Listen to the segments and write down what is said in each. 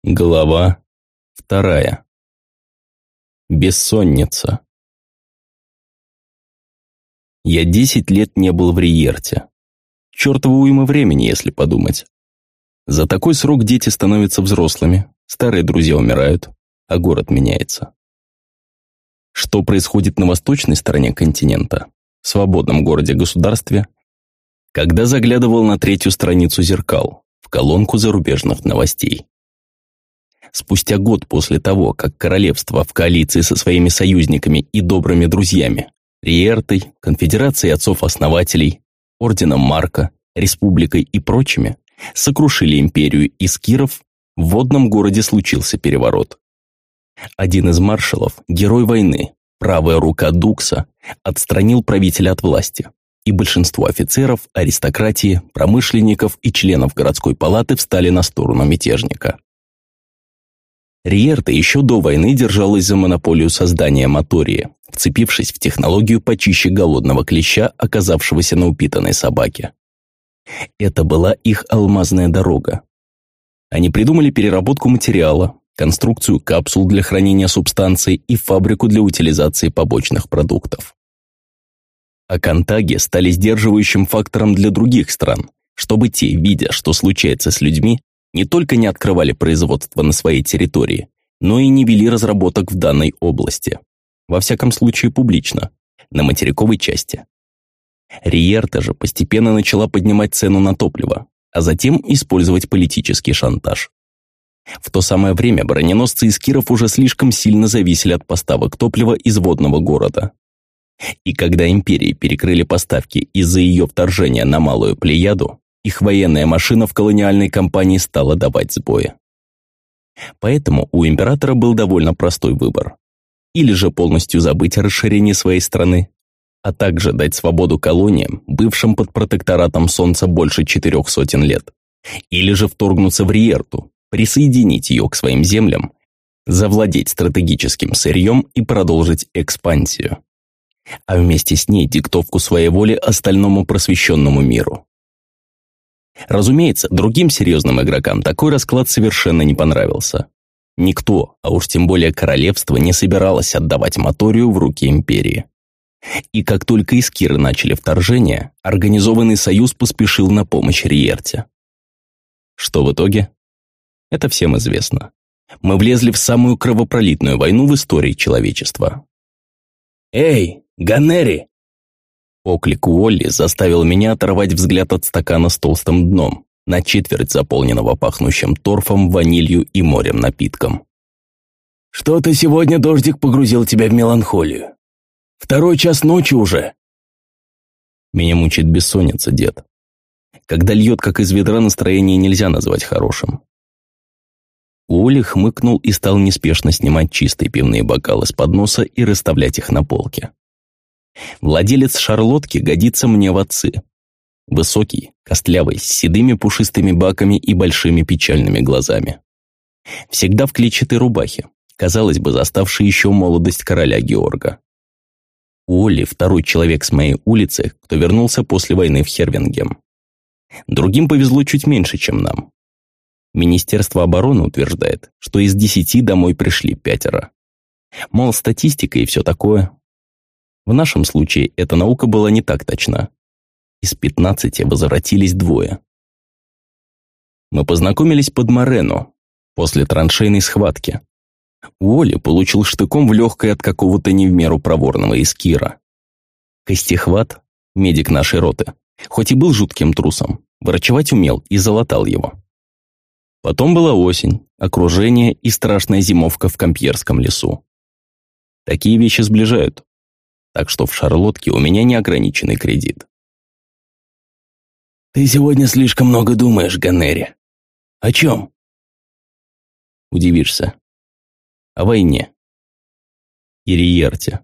Глава 2. Бессонница. Я 10 лет не был в Риерте. Чёртова уйма времени, если подумать. За такой срок дети становятся взрослыми, старые друзья умирают, а город меняется. Что происходит на восточной стороне континента, в свободном городе-государстве, когда заглядывал на 3-ю страницу «Зеркал», в колонку зарубежных новостей. Спустя год после того, как королевство в коалиции со своими союзниками и добрыми друзьями Риертой, Конфедерацией отцов-основателей, Орденом Марка, Республикой и прочими сокрушили империю Искиров, в водном городе случился переворот. Один из маршалов, герой войны, правая рука Дукса, отстранил правителя от власти, и большинство офицеров, аристократии, промышленников и членов городской палаты встали на сторону мятежника. Риерта еще до войны держалась за монополию создания мотории, вцепившись в технологию почище голодного клеща, оказавшегося на упитанной собаке. Это была их алмазная дорога. Они придумали переработку материала, конструкцию капсул для хранения субстанций и фабрику для утилизации побочных продуктов. А контаги стали сдерживающим фактором для других стран, чтобы те, видя, что случается с людьми, не только не открывали производство на своей территории, но и не вели разработок в данной области. Во всяком случае публично, на материковой части. Риерта же постепенно начала поднимать цену на топливо, а затем использовать политический шантаж. В то самое время броненосцы Искиров уже слишком сильно зависели от поставок топлива из водного города. И когда империи перекрыли поставки из-за ее вторжения на Малую Плеяду, их военная машина в колониальной кампании стала давать сбои. Поэтому у императора был довольно простой выбор. Или же полностью забыть о расширении своей страны, а также дать свободу колониям, бывшим под протекторатом Солнца больше 400 лет, или же вторгнуться в Риерту, присоединить ее к своим землям, завладеть стратегическим сырьем и продолжить экспансию. А вместе с ней диктовку своей воли остальному просвещенному миру. Разумеется, другим серьезным игрокам такой расклад совершенно не понравился. Никто, а уж тем более королевство, не собиралось отдавать моторию в руки империи. И как только Искиры начали вторжение, организованный союз поспешил на помощь Риерте. Что в итоге? Это всем известно. Мы влезли в самую кровопролитную войну в истории человечества. «Эй, Ганнери!» Оклик Уолли заставил меня оторвать взгляд от стакана с толстым дном, на четверть заполненного пахнущим торфом, ванилью и морем напитком. «Что-то сегодня дождик погрузил тебя в меланхолию. 2 час ночи уже». Меня мучает бессонница, дед. Когда льет, как из ведра, настроение нельзя назвать хорошим. Уолли хмыкнул и стал неспешно снимать чистые пивные бокалы с подноса и расставлять их на полке. Владелец шарлотки годится мне в отцы. Высокий, костлявый, с седыми пушистыми баками и большими печальными глазами. Всегда в клетчатой рубахе, казалось бы, заставший еще молодость короля Георга. Уолли – второй человек с моей улицы, кто вернулся после войны в Хервингем. Другим повезло чуть меньше, чем нам. Министерство обороны утверждает, что из 10 домой пришли 5. Мол, статистика и все такое. В нашем случае эта наука была не так точна. Из 15 возвратились 2. Мы познакомились под Морено, после траншейной схватки. Уолли получил штыком в легкое от какого-то не в меру проворного Искира. Костехват, медик нашей роты, хоть и был жутким трусом, врачевать умел и залатал его. Потом была осень, окружение и страшная зимовка в Кампьерском лесу. Такие вещи сближают. Так что в шарлотке у меня неограниченный кредит. «Ты сегодня слишком много думаешь, Ганнери. О чем?» Удивишься. О войне. И Риерте.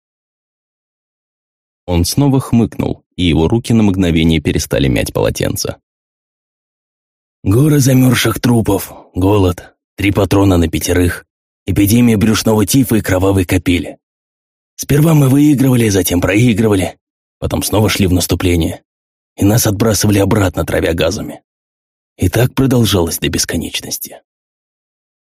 Он снова хмыкнул, и его руки на мгновение перестали мять полотенце. «Горы замерзших трупов, голод, 3 патрона на 5, эпидемия брюшного тифа и кровавой капели. Сперва мы выигрывали, затем проигрывали, потом снова шли в наступление, и нас отбрасывали обратно, травя газами. И так продолжалось до бесконечности.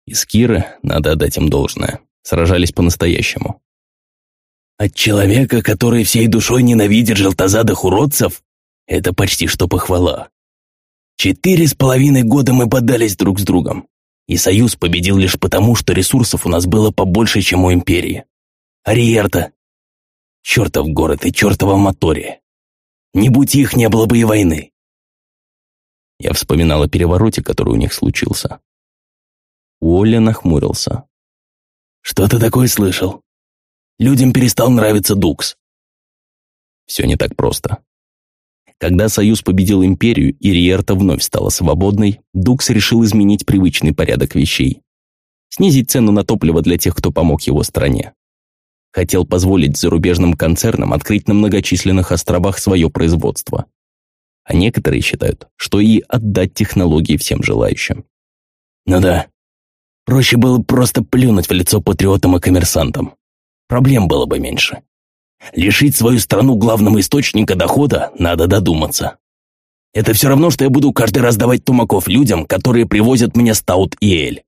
Искиры, надо отдать им должное, сражались по-настоящему. От человека, который всей душой ненавидит желтозадых уродцев, это почти что похвала. 4,5 года мы бодались друг с другом, и Союз победил лишь потому, что ресурсов у нас было побольше, чем у Империи. Ариерта, чертов город и чертова Мотория. Не будь их, не было бы и войны. Я вспоминал о перевороте, который у них случился. Уолли нахмурился. Что-то такое слышал. Людям перестал нравиться Дукс. Все не так просто. Когда Союз победил Империю и Риерта вновь стала свободной, Дукс решил изменить привычный порядок вещей. Снизить цену на топливо для тех, кто помог его стране. Хотел позволить зарубежным концернам открыть на многочисленных островах свое производство. А некоторые считают, что и отдать технологии всем желающим. Ну да, проще было просто плюнуть в лицо патриотам и коммерсантам. Проблем было бы меньше. Лишить свою страну главного источника дохода надо додуматься. Это все равно, что я буду каждый раз давать тумаков людям, которые привозят мне стаут и эль.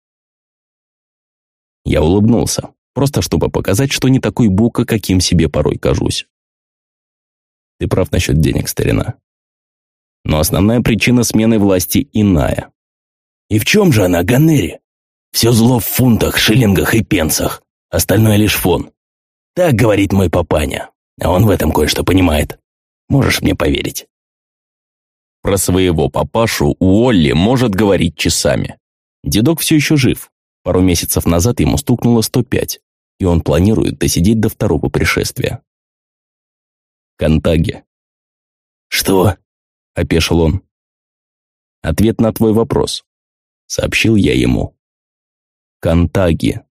Я улыбнулся, просто чтобы показать, что не такой бука, каким себе порой кажусь. Ты прав насчет денег, старина. Но основная причина смены власти иная. И в чем же она, Ганнери? Все зло в фунтах, шиллингах и пенсах. Остальное лишь фон. Так говорит мой папаня, а он в этом кое-что понимает. Можешь мне поверить. Про своего папашу Уолли может говорить часами. Дедок все еще жив. Пару месяцев назад ему стукнуло 105, и он планирует досидеть до второго пришествия. Контаги. «Что?» – опешил он. «Ответ на твой вопрос», – сообщил я ему. Контаги.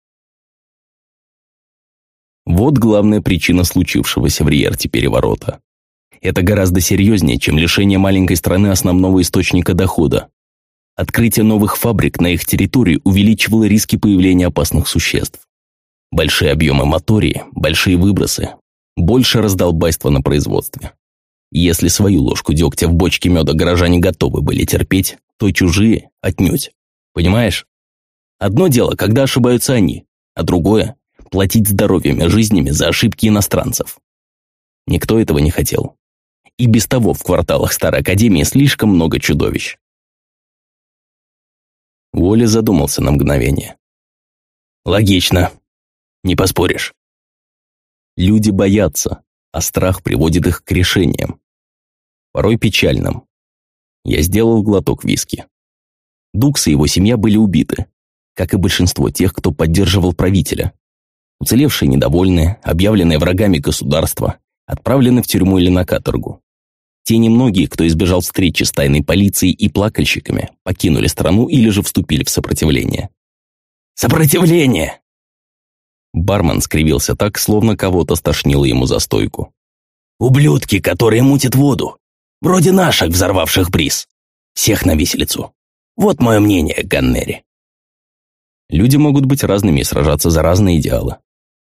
Вот главная причина случившегося в Риерте переворота. Это гораздо серьезнее, чем лишение маленькой страны основного источника дохода. Открытие новых фабрик на их территории увеличивало риски появления опасных существ. Большие объемы мотории, большие выбросы, больше раздолбайства на производстве. Если свою ложку дегтя в бочке меда горожане готовы были терпеть, то чужие отнюдь. Понимаешь? Одно дело, когда ошибаются они, а другое – платить здоровьем и жизнями за ошибки иностранцев. Никто этого не хотел. И без того в кварталах Старой Академии слишком много чудовищ. Уолли задумался на мгновение. Логично. Не поспоришь. Люди боятся, а страх приводит их к решениям. Порой печальным. Я сделал глоток виски. Дукс и его семья были убиты, как и большинство тех, кто поддерживал правителя. Уцелевшие недовольные, объявленные врагами государства, отправлены в тюрьму или на каторгу. Те немногие, кто избежал встречи с тайной полицией и плакальщиками, покинули страну или же вступили в сопротивление. «Сопротивление!» Бармен скривился так, словно кого-то стошнило ему за стойку. «Ублюдки, которые мутят воду. Вроде наших, взорвавших бриз. Всех на виселицу. Вот мое мнение, Ганнери». Люди могут быть разными и сражаться за разные идеалы.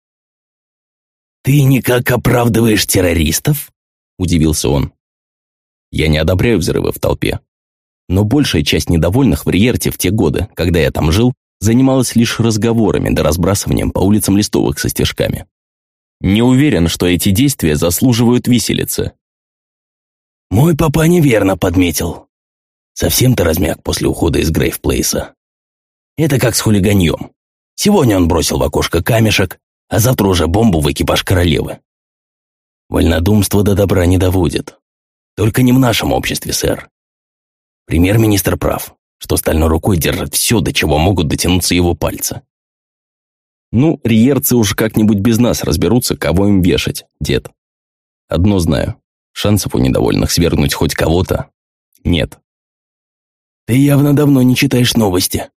«Ты никак оправдываешь террористов?» – удивился он. Я не одобряю взрывы в толпе. Но большая часть недовольных в Риерте в те годы, когда я там жил, занималась лишь разговорами да разбрасыванием по улицам листовок со стежками. Не уверен, что эти действия заслуживают виселицы. Мой папа неверно подметил. Совсем ты размяк после ухода из Грейв-Плейса. Это как с хулиганьем. Сегодня он бросил в окошко камешек, а завтра уже бомбу в экипаж королевы. Вольнодумство до добра не доводит. Только не в нашем обществе, сэр. Премьер-министр прав, что стальной рукой держит все, до чего могут дотянуться его пальцы. Ну, риерцы уж как-нибудь без нас разберутся, кого им вешать, дед. Одно знаю, шансов у недовольных свергнуть хоть кого-то нет. Ты явно давно не читаешь новости.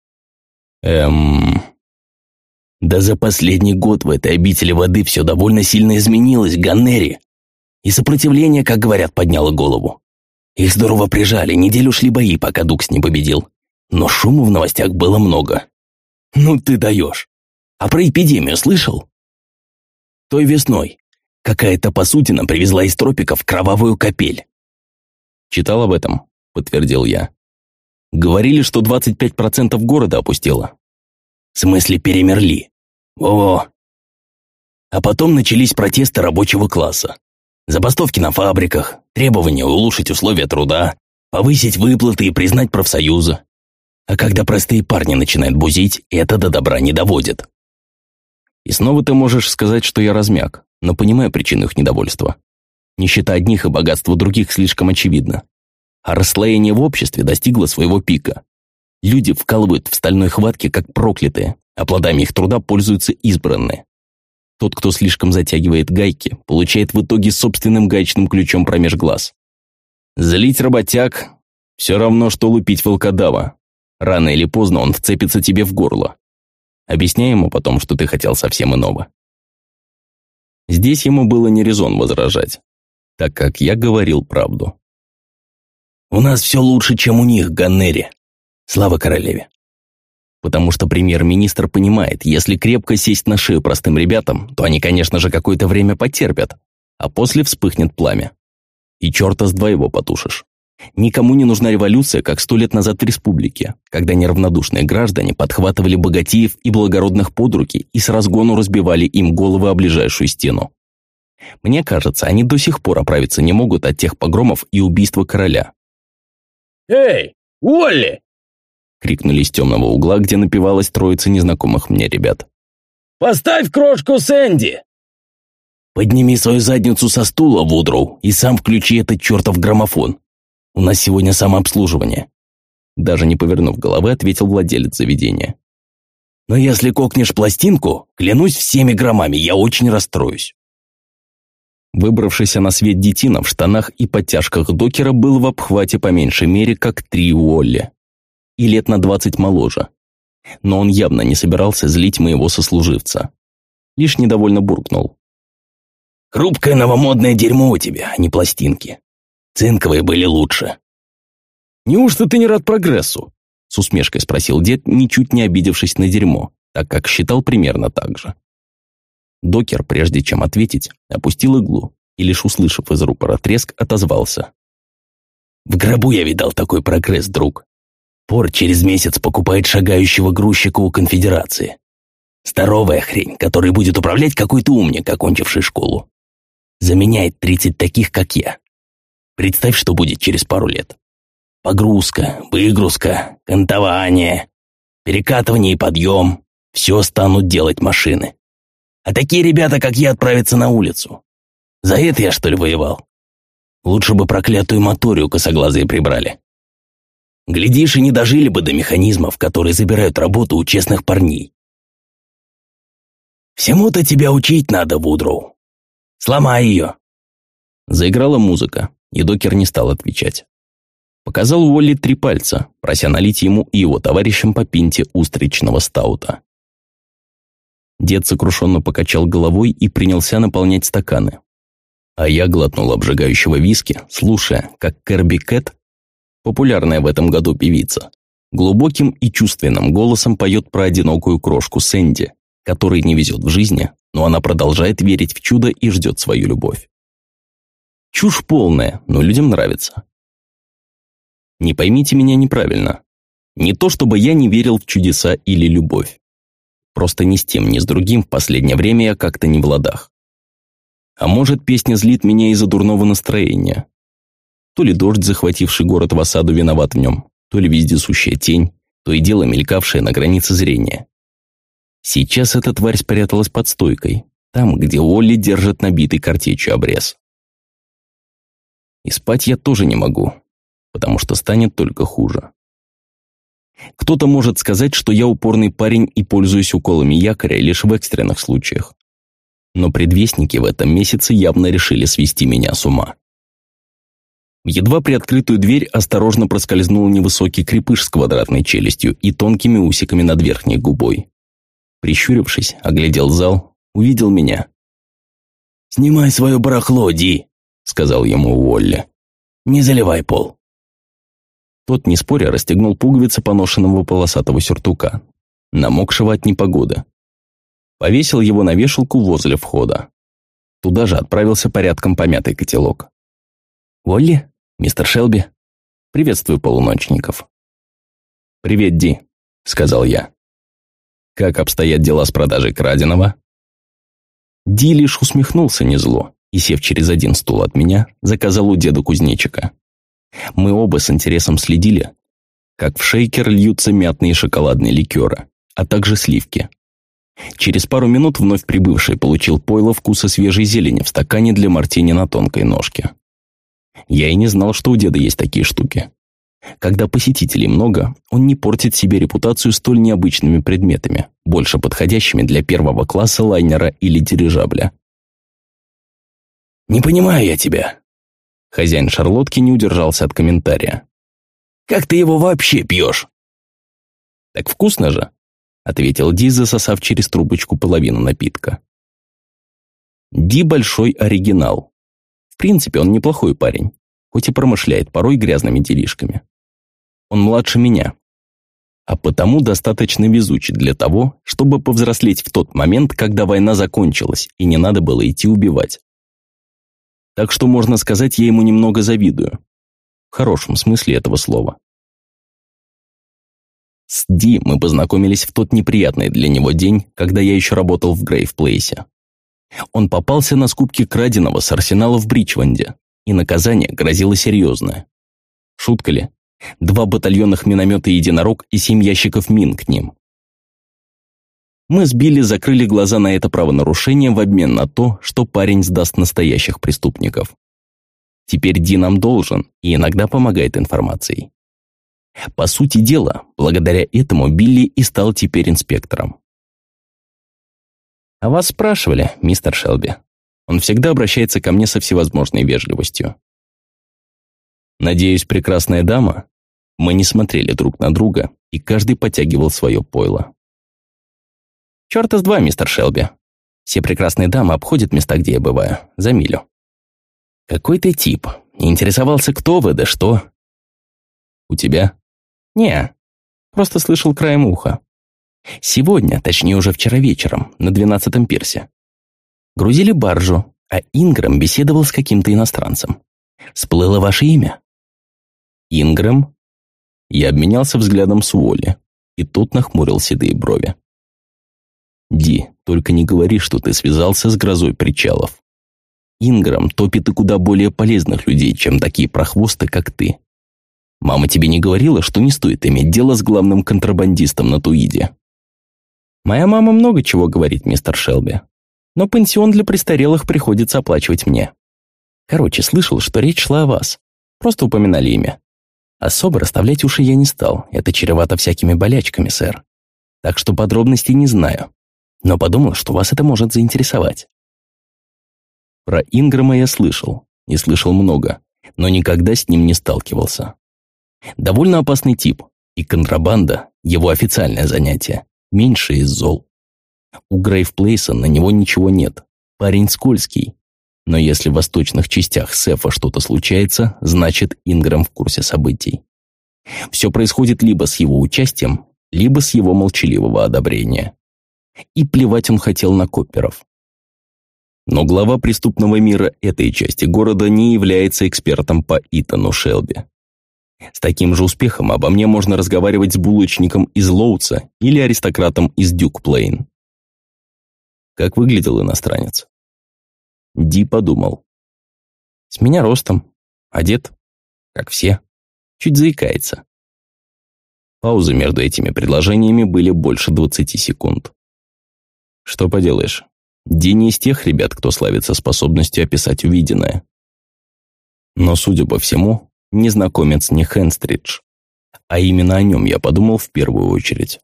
Да за последний год в этой обители воды все довольно сильно изменилось, Ганнери. И сопротивление, как говорят, подняло голову. Их здорово прижали, неделю шли бои, пока Дукс не победил. Но шума в новостях было много. Ну ты даешь. А про эпидемию слышал? Той весной какая-то посудина привезла из тропиков кровавую капель. Читал об этом, подтвердил я. Говорили, что 25% города опустело. В смысле, перемерли. Во-во. А потом начались протесты рабочего класса. Забастовки на фабриках, требования улучшить условия труда, повысить выплаты и признать профсоюзы. А когда простые парни начинают бузить, это до добра не доводит. И снова ты можешь сказать, что я размяк, но понимаю причину их недовольства. Нищета одних и богатство других слишком очевидно. А расслоение в обществе достигло своего пика. Люди вкалывают в стальной хватке, как проклятые, а плодами их труда пользуются избранные. Тот, кто слишком затягивает гайки, получает в итоге собственным гаечным ключом промеж глаз. Злить работяг – все равно, что лупить волкодава. Рано или поздно он вцепится тебе в горло. Объясняй ему потом, что ты хотел совсем иного. Здесь ему было не резон возражать, так как я говорил правду. «У нас все лучше, чем у них, Ганнери. Слава королеве!» Потому что премьер-министр понимает, если крепко сесть на шею простым ребятам, то они, конечно же, какое-то время потерпят, а после вспыхнет пламя. И черта с два его потушишь. Никому не нужна революция, как 100 лет назад в республике, когда неравнодушные граждане подхватывали богатеев и благородных под руки и с разгону разбивали им головы о ближайшую стену. Мне кажется, они до сих пор оправиться не могут от тех погромов и убийства короля. «Эй, Уолли!» — крикнули из темного угла, где напивалась троица незнакомых мне ребят. «Поставь крошку Сэнди!» «Подними свою задницу со стула, Вудроу, и сам включи этот чертов граммофон. У нас сегодня самообслуживание». Даже не повернув головы, ответил владелец заведения. «Но если кокнешь пластинку, клянусь всеми громами, я очень расстроюсь». Выбравшийся на свет детина в штанах и подтяжках докера был в обхвате по меньшей мере как 3 Уолли. И лет на 20 моложе. Но он явно не собирался злить моего сослуживца. Лишь недовольно буркнул. «Хрупкое новомодное дерьмо у тебя, а не пластинки. Цинковые были лучше». «Неужто ты не рад прогрессу?» С усмешкой спросил дед, ничуть не обидевшись на дерьмо, так как считал примерно так же. Докер, прежде чем ответить, опустил иглу и, лишь услышав из рупора треск, отозвался. «В гробу я видал такой прогресс, друг. Пор через месяц покупает шагающего грузчика у конфедерации. Здоровая хрень, которой будет управлять какой-то умник, окончивший школу. Заменяет 30 таких, как я. Представь, что будет через пару лет. Погрузка, выгрузка, кантование, перекатывание и подъем. Все станут делать машины. А такие ребята, как я, отправятся на улицу. За это я, что ли, воевал? Лучше бы проклятую моторию косоглазые прибрали. Глядишь, и не дожили бы до механизмов, которые забирают работу у честных парней. Всему-то тебя учить надо, Вудроу. Сломай ее». Заиграла музыка, и докер не стал отвечать. Показал Уолли 3 пальца, прося налить ему и его товарищам по пинте устричного стаута. Дед сокрушенно покачал головой и принялся наполнять стаканы. А я глотнул обжигающего виски, слушая, как Кэрби Кэт, популярная в этом году певица, глубоким и чувственным голосом поет про одинокую крошку Сэнди, которой не везет в жизни, но она продолжает верить в чудо и ждет свою любовь. Чушь полная, но людям нравится. Не поймите меня неправильно. Не то чтобы я не верил в чудеса или любовь. Просто ни с тем, ни с другим в последнее время я как-то не в ладах. А может, песня злит меня из-за дурного настроения. То ли дождь, захвативший город в осаду, виноват в нем, то ли вездесущая тень, то и дело мелькавшая на границе зрения. Сейчас эта тварь спряталась под стойкой, там, где Уолли держит набитый картечью обрез. И спать я тоже не могу, потому что станет только хуже. Кто-то может сказать, что я упорный парень и пользуюсь уколами якоря лишь в экстренных случаях. Но предвестники в этом месяце явно решили свести меня с ума. В едва приоткрытую дверь осторожно проскользнул невысокий крепыш с квадратной челюстью и тонкими усиками над верхней губой. Прищурившись, оглядел зал, увидел меня. «Снимай свое барахло, Ди», — сказал ему Уолли. «Не заливай пол». Тот, не споря, расстегнул пуговицы поношенного полосатого сюртука, намокшего от непогоды. Повесил его на вешалку возле входа. Туда же отправился порядком помятый котелок. «Уолли? Мистер Шелби? Приветствую полуночников». «Привет, Ди», — сказал я. Как обстоят дела с продажей краденого?» Ди лишь усмехнулся незло и, сев через один стул от меня, заказал у деда кузнечика. Мы оба с интересом следили, как в шейкер льются мятные шоколадные ликеры, а также сливки. Через пару минут вновь прибывший получил пойло вкуса свежей зелени в стакане для мартини на тонкой ножке. Я и не знал, что у деда есть такие штуки. Когда посетителей много, он не портит себе репутацию столь необычными предметами, больше подходящими для первого класса лайнера или дирижабля. «Не понимаю я тебя». Хозяин шарлотки не удержался от комментария. «Как ты его вообще пьешь?» «Так вкусно же», — ответил Ди, засосав через трубочку половину напитка. Ди большой оригинал. В принципе, он неплохой парень, хоть и промышляет порой грязными делишками. Он младше меня, а потому достаточно везучий для того, чтобы повзрослеть в тот момент, когда война закончилась и не надо было идти убивать. Так что, можно сказать, я ему немного завидую. В хорошем смысле этого слова. С Ди мы познакомились в тот неприятный для него день, когда я еще работал в Грейв-Плейсе. Он попался на скупке краденого с арсенала в Бричванде, и наказание грозило серьезное. Шутка ли? 2 батальонных миномета «Единорог» и 7 ящиков мин к ним. Мы с Билли закрыли глаза на это правонарушение в обмен на то, что парень сдаст настоящих преступников. Теперь Ди нам должен и иногда помогает информацией. По сути дела, благодаря этому Билли и стал теперь инспектором. «А вас спрашивали, мистер Шелби?» Он всегда обращается ко мне со всевозможной вежливостью. «Надеюсь, прекрасная дама?» Мы не смотрели друг на друга, и каждый потягивал свое пойло. «Чёрта с два, мистер Шелби. Все прекрасные дамы обходят места, где я бываю, за милю». «Какой ты тип? Не интересовался, кто вы, да что?» «У тебя?» «Не, просто слышал краем уха. Сегодня, точнее уже вчера вечером, на 12-м пирсе. Грузили баржу, а Ингрэм беседовал с каким-то иностранцем. Всплыло ваше имя». «Ингрэм?» Я обменялся взглядом с Уолли, и тот нахмурил седые брови. «Ди, только не говори, что ты связался с грозой причалов. Ингрэм топит и куда более полезных людей, чем такие прохвосты, как ты. Мама тебе не говорила, что не стоит иметь дело с главным контрабандистом на Туиде?» «Моя мама много чего говорит, мистер Шелби. Но пансион для престарелых приходится оплачивать мне. Короче, слышал, что речь шла о вас. Просто упоминали имя. Особо расставлять уши я не стал, это чревато всякими болячками, сэр. Так что подробностей не знаю. Но подумал, что вас это может заинтересовать». Про Ингрэма я слышал, и слышал много, но никогда с ним не сталкивался. Довольно опасный тип, и контрабанда – его официальное занятие, меньше из зол. У Грейв-Плейса на него ничего нет, парень скользкий. Но если в восточных частях Сефа что-то случается, значит Ингрэм в курсе событий. Все происходит либо с его участием, либо с его молчаливого одобрения. И плевать он хотел на копперов. Но глава преступного мира этой части города не является экспертом по Итану Шелби. С таким же успехом обо мне можно разговаривать с булочником из Лоутса или аристократом из Дюк-Плейн. Как выглядел иностранец? Ди подумал. С меня ростом, одет, как все, чуть заикается. Паузы между этими предложениями были больше 20 секунд. Что поделаешь, Ди не из тех ребят, кто славится способностью описать увиденное. Но, судя по всему, незнакомец не Хенстридж, а именно о нем я подумал в первую очередь.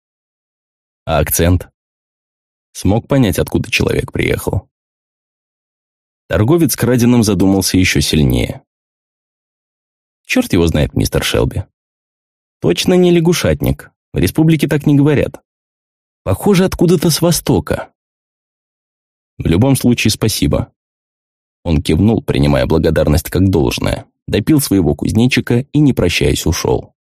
А акцент? Смог понять, откуда человек приехал. Торговец краденым задумался еще сильнее. Черт его знает, мистер Шелби. Точно не лягушатник. В республике так не говорят. Похоже, откуда-то с востока. В любом случае, спасибо. Он кивнул, принимая благодарность как должное, допил своего кузнечика и, не прощаясь, ушел.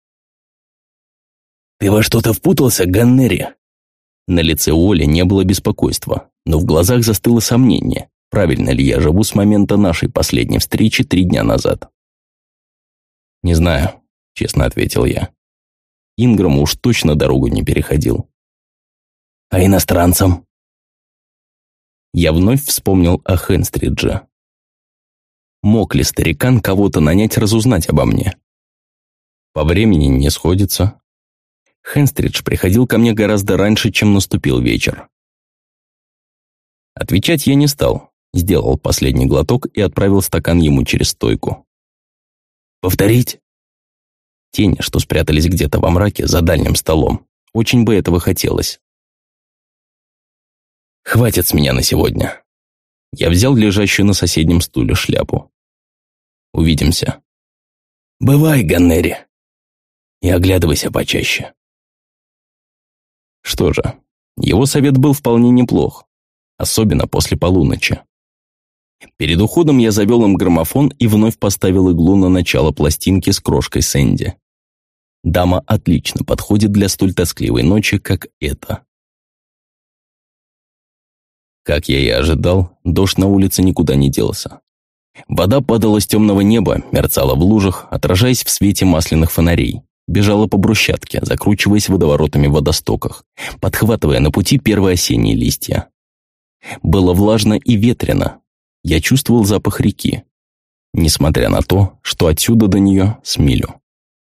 «Ты во что-то впутался, Ганнери?» На лице Уолли не было беспокойства, но в глазах застыло сомнение, правильно ли я живу с момента нашей последней встречи 3 дня назад. «Не знаю», — честно ответил я. Инграм уж точно дорогу не переходил. А иностранцам? Я вновь вспомнил о Хенстридже. Мог ли старикан кого-то нанять разузнать обо мне? По времени не сходится. Хенстридж приходил ко мне гораздо раньше, чем наступил вечер. Отвечать я не стал, сделал последний глоток и отправил стакан ему через стойку. Повторить? Тени, что спрятались где-то во мраке за дальним столом. Очень бы этого хотелось. Хватит с меня на сегодня. Я взял лежащую на соседнем стуле шляпу. Увидимся. Бывай, Ганнери. И оглядывайся почаще. Что же, его совет был вполне неплох, особенно после полуночи. Перед уходом я завел им граммофон и вновь поставил иглу на начало пластинки с крошкой Сэнди. Дама отлично подходит для столь тоскливой ночи, как эта. Как я и ожидал, дождь на улице никуда не делся. Вода падала с темного неба, мерцала в лужах, отражаясь в свете масляных фонарей, бежала по брусчатке, закручиваясь водоворотами в водостоках, подхватывая на пути первые осенние листья. Было влажно и ветрено. Я чувствовал запах реки, несмотря на то, что отсюда до нее с милю.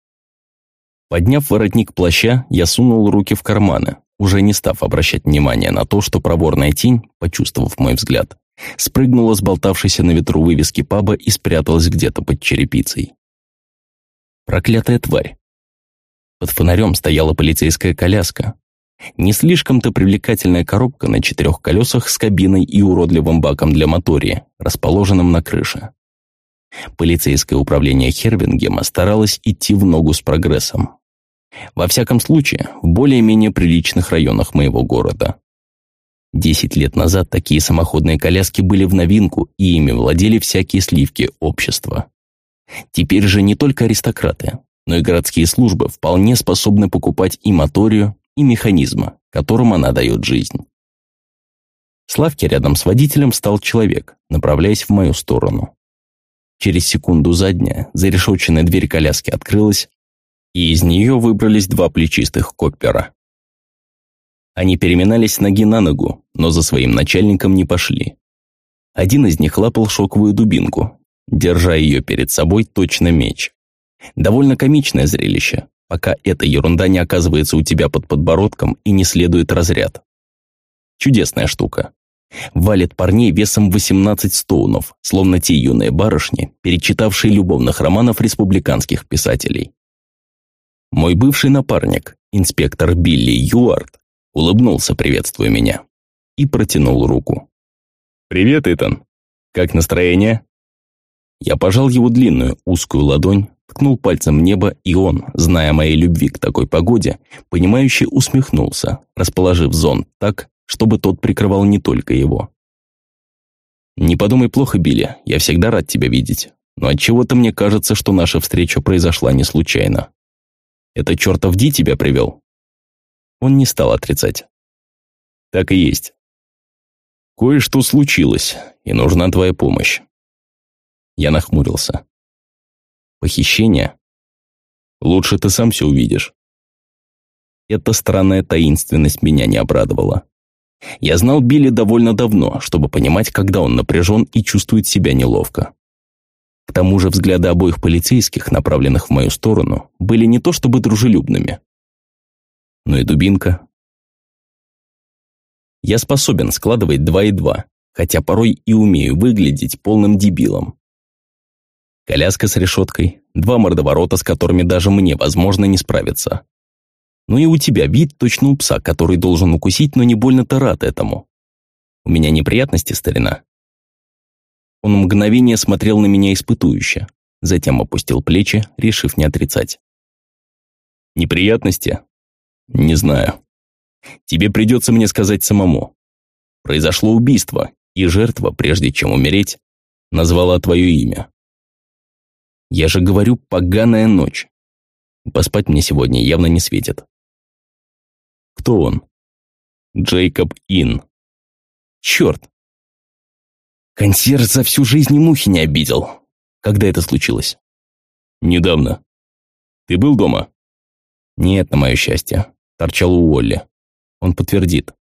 Подняв воротник плаща, я сунул руки в карманы, уже не став обращать внимания на то, что проворная тень, почувствовав мой взгляд, спрыгнула с болтавшейся на ветру вывески паба и спряталась где-то под черепицей. Проклятая тварь. Под фонарем стояла полицейская коляска. Не слишком-то привлекательная коробка на 4 колесах с кабиной и уродливым баком для мотории, расположенным на крыше. Полицейское управление Хервингема старалось идти в ногу с прогрессом. Во всяком случае, в более-менее приличных районах моего города. 10 лет назад такие самоходные коляски были в новинку, и ими владели всякие сливки общества. Теперь же не только аристократы, но и городские службы вполне способны покупать и моторию, и механизмы, которым она дает жизнь. С лавки рядом с водителем встал человек, направляясь в мою сторону. Через секунду задняя, зарешетченная дверь коляски открылась, и из нее выбрались 2 плечистых коппера. Они переминались с ноги на ногу, но за своим начальником не пошли. Один из них лапал шоковую дубинку, держа ее перед собой точно меч. Довольно комичное зрелище, пока эта ерунда не оказывается у тебя под подбородком и не следует разряд. Чудесная штука. Валит парней весом 18 стоунов, словно те юные барышни, перечитавшие любовных романов республиканских писателей. Мой бывший напарник, инспектор Билли Юарт, улыбнулся, приветствуя меня, и протянул руку. «Привет, Итан. Как настроение?» Я пожал его длинную, узкую ладонь, ткнул пальцем в небо, и он, зная о моей любви к такой погоде, понимающе усмехнулся, расположив зонт так, чтобы тот прикрывал не только его. «Не подумай плохо, Билли, я всегда рад тебя видеть, но отчего-то мне кажется, что наша встреча произошла не случайно. Это чертов Ди тебя привел?» Он не стал отрицать. «Так и есть. Кое-что случилось, и нужна твоя помощь». Я нахмурился. «Похищение? Лучше ты сам все увидишь». Эта странная таинственность меня не обрадовала. Я знал Билли довольно давно, чтобы понимать, когда он напряжен и чувствует себя неловко. К тому же взгляды обоих полицейских, направленных в мою сторону, были не то чтобы дружелюбными. Но и дубинка. Я способен складывать 2 и 2, хотя порой и умею выглядеть полным дебилом. Коляска с решеткой, 2 мордоворота, с которыми даже мне, возможно, не справиться. Ну и у тебя вид точно у пса, который должен укусить, но не больно-то рад этому. У меня неприятности, старина?» Он мгновение смотрел на меня испытующе, затем опустил плечи, решив не отрицать. «Неприятности? Не знаю. Тебе придется мне сказать самому. Произошло убийство, и жертва, прежде чем умереть, назвала твое имя. Я же говорю, поганая ночь. Поспать мне сегодня явно не светит». «Кто он?» «Джейкоб Ин». «Черт! Консьерж за всю жизнь и мухи не обидел. Когда это случилось?» «Недавно. Ты был дома?» «Нет, на мое счастье. Торчал у Уолли. Он подтвердит.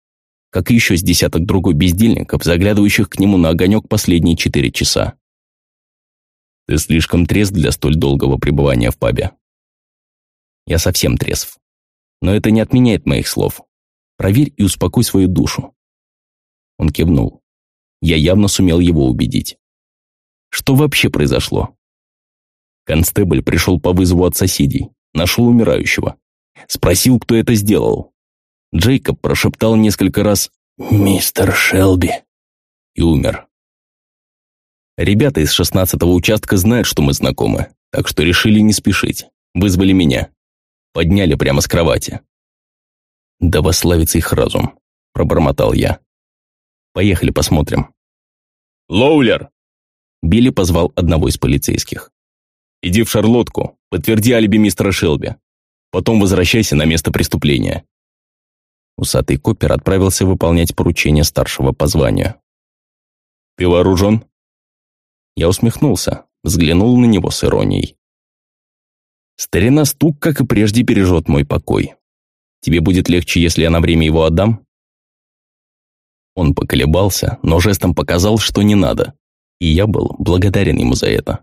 как и еще с десяток другой бездельников, заглядывающих к нему на огонек последние 4 часа. Ты слишком трезв для столь долгого пребывания в пабе. Я совсем трезв. Но это не отменяет моих слов. Проверь и успокой свою душу. Он кивнул. Я явно сумел его убедить. Что вообще произошло? Констебль пришел по вызову от соседей, нашел умирающего. Спросил, кто это сделал. Джейкоб прошептал несколько раз «Мистер Шелби» и умер. Ребята из 16-го участка знают, что мы знакомы, так что решили не спешить. Вызвали меня. Подняли прямо с кровати. «Да восславится их разум», – пробормотал я. «Поехали посмотрим». «Лоулер!» Билли позвал одного из полицейских. «Иди в Шарлоттку, подтверди алиби мистера Шелби. Потом возвращайся на место преступления». Усатый копер отправился выполнять поручение старшего по званию. «Ты вооружен?» Я усмехнулся, взглянул на него с иронией. «Старина Стук, как и прежде, бережет мой покой. Тебе будет легче, если я на время его отдам?» Он поколебался, но жестом показал, что не надо, и я был благодарен ему за это.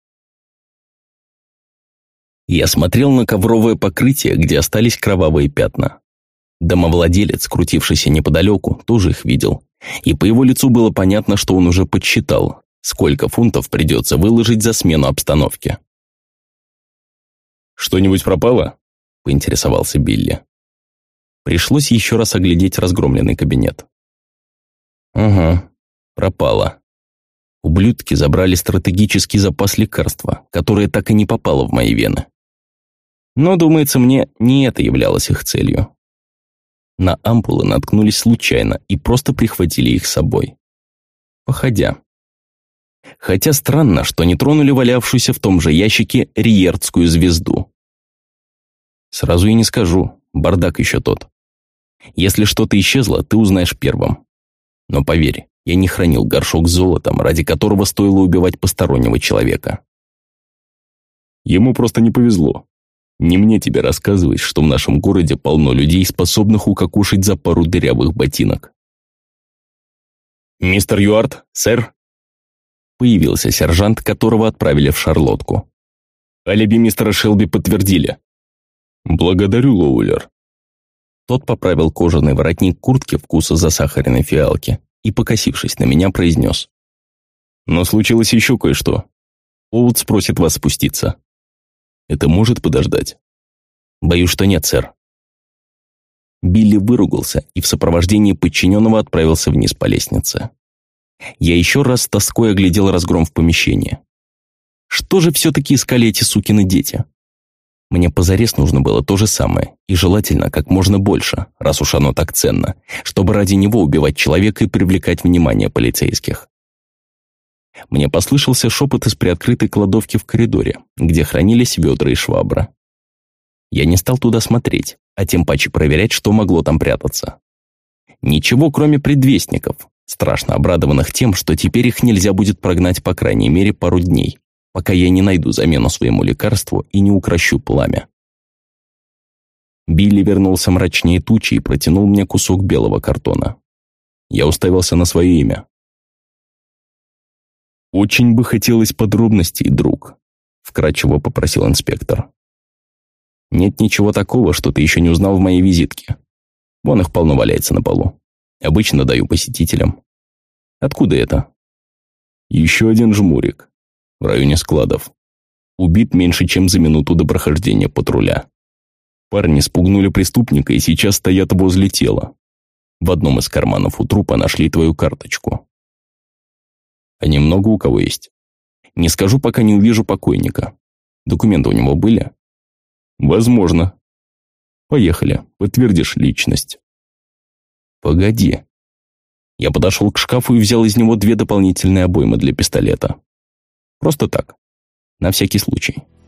Я смотрел на ковровое покрытие, где остались кровавые пятна. Домовладелец, крутившийся неподалеку, тоже их видел, и по его лицу было понятно, что он уже подсчитал, сколько фунтов придется выложить за смену обстановки. «Что-нибудь пропало?» – поинтересовался Билли. Пришлось еще раз оглядеть разгромленный кабинет. «Ага, пропало. Ублюдки забрали стратегический запас лекарства, которое так и не попало в мои вены. Но, думается мне, не это являлось их целью. На ампулы наткнулись случайно и просто прихватили их с собой. Походя. Хотя странно, что не тронули валявшуюся в том же ящике риертскую звезду. Сразу и не скажу, бардак еще тот. Если что-то исчезло, ты узнаешь первым. Но поверь, я не хранил горшок с золотом, ради которого стоило убивать постороннего человека. Ему просто не повезло. Не мне тебе рассказывать, что в нашем городе полно людей, способных укокошить за пару дырявых ботинок. «Мистер Юарт, сэр?» Появился сержант, которого отправили в Шарлоттку. «Алиби мистера Шелби подтвердили». «Благодарю, Лоулер». Тот поправил кожаный воротник куртки вкуса засахаренной фиалки и, покосившись на меня, произнес. «Но случилось еще кое-что. Оутс просит вас спуститься. Это может подождать?» «Боюсь, что нет, сэр». Билли выругался и в сопровождении подчиненного отправился вниз по лестнице. Я еще раз с тоской оглядел разгром в помещении. Что же все-таки искали эти сукины дети? Мне позарез нужно было то же самое, и желательно как можно больше, раз уж оно так ценно, чтобы ради него убивать человека и привлекать внимание полицейских. Мне послышался шепот из приоткрытой кладовки в коридоре, где хранились ведра и швабра. Я не стал туда смотреть, а тем паче проверять, что могло там прятаться. Ничего, кроме предвестников, страшно обрадованных тем, что теперь их нельзя будет прогнать по крайней мере пару дней, пока я не найду замену своему лекарству и не укрощу пламя. Билли вернулся мрачнее тучи и протянул мне кусок белого картона. Я уставился на свое имя. «Очень бы хотелось подробностей, друг», — вкратчиво попросил инспектор. «Нет ничего такого, что ты еще не узнал в моей визитке. Вон их полно валяется на полу. Обычно даю посетителям. Откуда это?» «Еще один жмурик. В районе складов. Убит меньше, чем за минуту до прохождения патруля. Парни спугнули преступника и сейчас стоят возле тела. В одном из карманов у трупа нашли твою карточку. А немного у кого есть? Не скажу, пока не увижу покойника. Документы у него были?» «Возможно». «Поехали, подтвердишь личность». «Погоди». Я подошел к шкафу и взял из него 2 дополнительные обоймы для пистолета. Просто так, на всякий случай.